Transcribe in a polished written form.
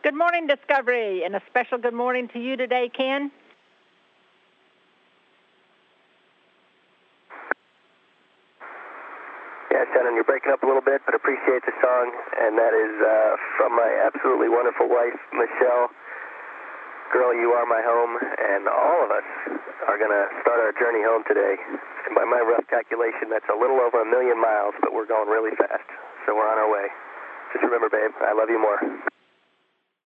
Good morning, Discovery, and a special good morning to you today, Ken. Yeah, Shannon, you're breaking up a little bit, but appreciate the song, and that is from my absolutely wonderful wife, Michelle. Girl, you are my home, and all of us are going to start our journey home today. And by my rough calculation, that's a little over 1,000,000 miles, but we're going really fast, so we're on our way. Just remember, babe, I love you more.